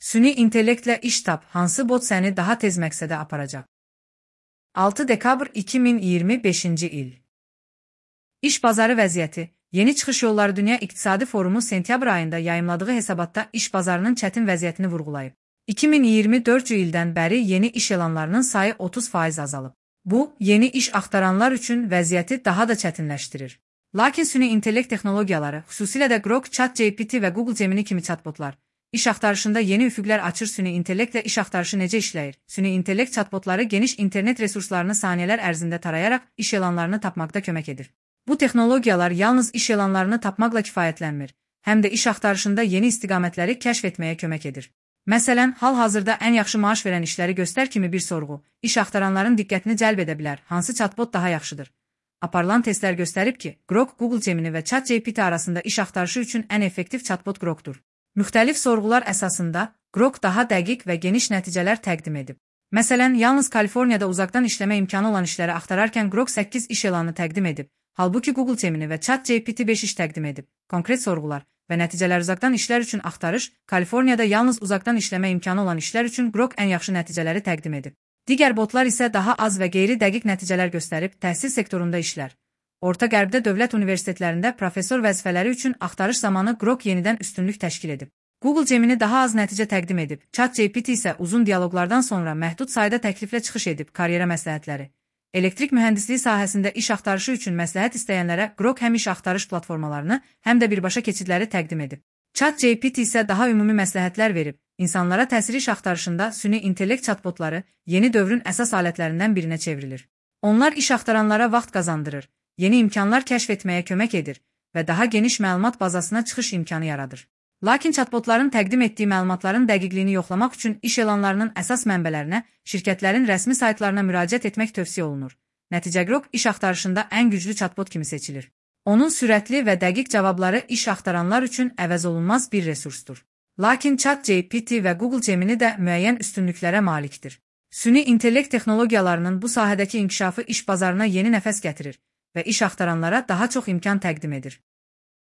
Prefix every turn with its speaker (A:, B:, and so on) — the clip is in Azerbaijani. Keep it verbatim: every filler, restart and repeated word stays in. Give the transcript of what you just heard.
A: Süni intellektlə iş tap, hansı bot səni daha tez məqsədə aparacaq? altı dekabr iki min iyirmi beşinci il. İş bazarı vəziyyəti. Yeni çıxış yolları Dünya İqtisadi Forumu sentyabr ayında yayımladığı hesabatda iş bazarının çətin vəziyyətini vurğulayıb. iki min iyirmi dördüncü ildən bəri yeni iş elanlarının sayı otuz faiz azalıb. Bu, yeni iş axtaranlar üçün vəziyyəti daha da çətinləşdirir. Lakin süni intellekt texnologiyaları, xüsusilə də Grok, ChatGPT və Google Gemini kimi chatbotlar, iş axtarışında yeni üfüqlər açır. Süni intellektlə iş axtarışı necə işləyir? Süni intellekt chatbotları geniş internet resurslarını saniyələr ərzində tarayaraq iş elanlarını tapmaqda kömək edir. Bu texnologiyalar yalnız iş elanlarını tapmaqla kifayətlənmir, həm də iş axtarışında yeni istiqamətləri kəşf etməyə kömək edir. Məsələn, hal-hazırda ən yaxşı maaş verən işləri göstər kimi bir sorğu, iş axtaranların diqqətini cəlb edə bilər. Hansı chatbot daha yaxşıdır? Aparılan testlər göstərib ki, Grok, Google Gemini və ChatGPT arasında iş axtarışı üçün ən effektiv chatbot Grokdur. Müxtəlif sorğular əsasında Grok daha dəqiq və geniş nəticələr təqdim edib. Məsələn, yalnız Kaliforniyada uzaqdan işləmə imkanı olan işləri axtararkən Grok səkkiz iş elanı təqdim edib, halbuki Google Gemini və ChatGPT beş iş təqdim edib. Konkret sorğular və nəticələr uzaqdan işlər üçün axtarış, Kaliforniyada yalnız uzaqdan işləmə imkanı olan işlər üçün Grok ən yaxşı nəticələri təqdim edib. Digər botlar isə daha az və qeyri-dəqiq nəticələr göstərib. Təhsil sektorunda işlər. Orta Qərbdə dövlət universitetlərində professor vəzifələri üçün axtarış zamanı Grok yenidən üstünlük təşkil edib. Google Gemini daha az nəticə təqdim edib. ChatGPT isə uzun dialoqlardan sonra məhdud sayda təkliflə çıxış edib. Karyera məsləhətləri. Elektrik mühəndisliyi sahəsində iş axtarışı üçün məsləhət istəyənlərə Grok həm iş axtarış platformalarını, həm də birbaşa keçidləri təqdim edib. ChatGPT isə daha ümumi məsləhətlər verib. İnsanlara təsir iş axtarışında süni intellekt chatbotları yeni dövrün əsas alətlərindən birinə çevrilir. Onlar iş axtaranlara vaxt qazandırır, yeni imkanlar kəşf etməyə kömək edir və daha geniş məlumat bazasına çıxış imkanı yaradır. Lakin chatbotların təqdim etdiyi məlumatların dəqiqliyini yoxlamaq üçün iş elanlarının əsas mənbələrinə, şirkətlərin rəsmi saytlarına müraciət etmək tövsiyə olunur. Nəticə Grok iş axtarışında ən güclü chatbot kimi seçilir. Onun sürətli və dəqiq cavabları iş axtaranlar üçün əvəzolunmaz bir resursdur. Lakin ChatGPT və Google Gemini də müəyyən üstünlüklərə malikdir. Süni intellekt texnologiyalarının bu sahədəki inkişafı iş bazarına yeni nəfəs gətirir və iş axtaranlara daha çox imkan təqdim edir.